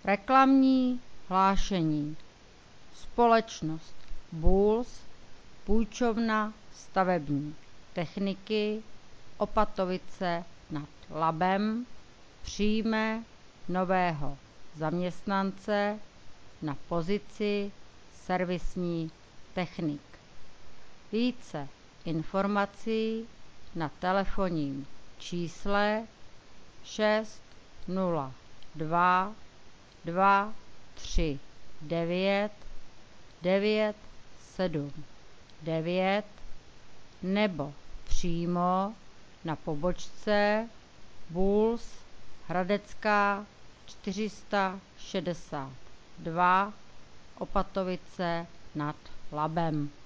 Reklamní hlášení. Společnost Bulls, půjčovna stavební techniky Opatovice nad Labem, přijme nového zaměstnance na pozici servisní technik. Více informací na telefonním čísle 602 239 979 nebo přímo na pobočce Bulls Hradecká 462 Opatovice nad Labem.